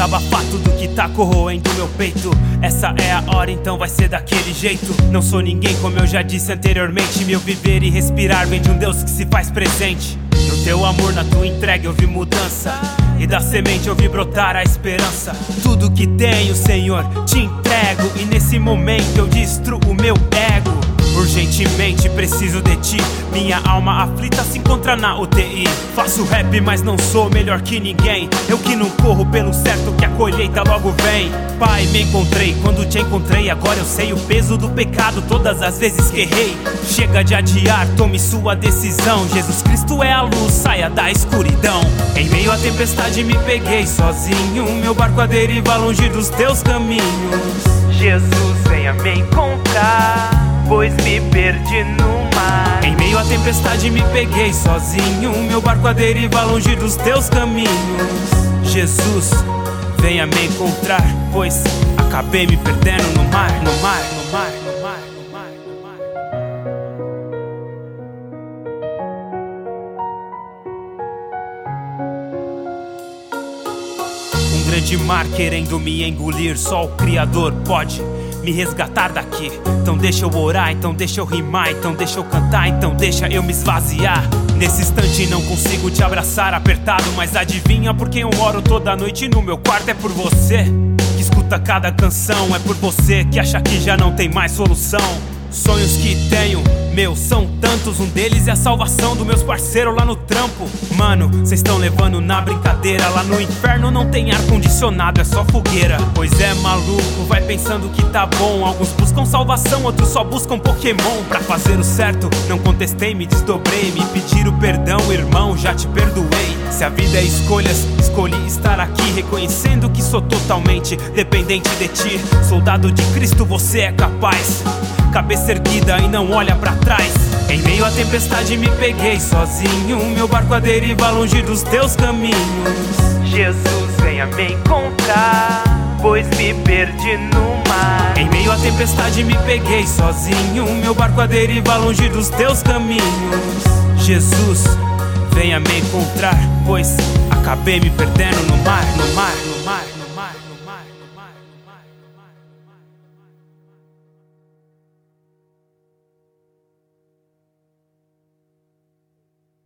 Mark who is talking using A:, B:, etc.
A: desabafar tudo que tá corroendo meu peito. Essa é a hora, então vai ser daquele jeito. Não sou ninguém, como eu já disse anteriormente. Meu viver e respirar vem de um Deus que se faz presente. No teu amor, na tua entrega eu vi mudança, e da semente eu vi brotar a esperança. Tudo que tenho, Senhor, te entrego, e nesse momento eu destruo o meu ego. Urgentemente preciso de ti. Minha alma aflita se encontra na UTI. Faço rap, mas não sou melhor que ninguém. Eu que não corro pelo certo, que a colheita logo vem. Pai, me encontrei quando te encontrei. Agora eu sei o peso do pecado todas as vezes que errei. Chega de adiar, tome sua decisão. Jesus Cristo é a luz, saia da escuridão. Em meio à tempestade me peguei sozinho. Meu barco a deriva longe dos teus caminhos. Jesus, venha me encontrar, pois me perdi no mar. Em meio à tempestade me peguei sozinho. Meu barco a deriva longe dos teus caminhos. Jesus, venha me encontrar, pois acabei me perdendo no mar, no mar, no mar, no mar, no mar, no mar. Um grande mar querendo me engolir. Só o Criador pode me resgatar daqui. Então deixa eu orar, então deixa eu rimar, então deixa eu cantar, então deixa eu me esvaziar. Nesse instante não consigo te abraçar apertado, mas adivinha por quem eu oro toda noite no meu quarto? É por você que escuta cada canção, é por você que acha que já não tem mais solução. Sonhos que tenho, meus são tantos. Um deles é a salvação dos meus parceiros lá no trampo. Mano, cês tão levando na brincadeira. Lá no inferno não tem ar-condicionado, é só fogueira. Pois é, maluco, vai pensando que tá bom. Alguns buscam salvação, outros só buscam Pokémon. Pra fazer o certo, não contestei, me desdobrei. Me pediram perdão, irmão, já te perdoei. Se a vida é escolhas, escolhi estar aqui, reconhecendo que sou totalmente dependente de ti. Soldado de Cristo, você é capaz. Cabeça erguida e não olha pra trás. Em meio à tempestade me peguei sozinho. Meu barco a deriva longe dos teus caminhos. Jesus, venha me encontrar, pois me perdi no mar. Em meio à tempestade me peguei sozinho. Meu barco a deriva longe dos teus caminhos. Jesus, venha me encontrar, pois acabei me perdendo no mar, no mar, no mar.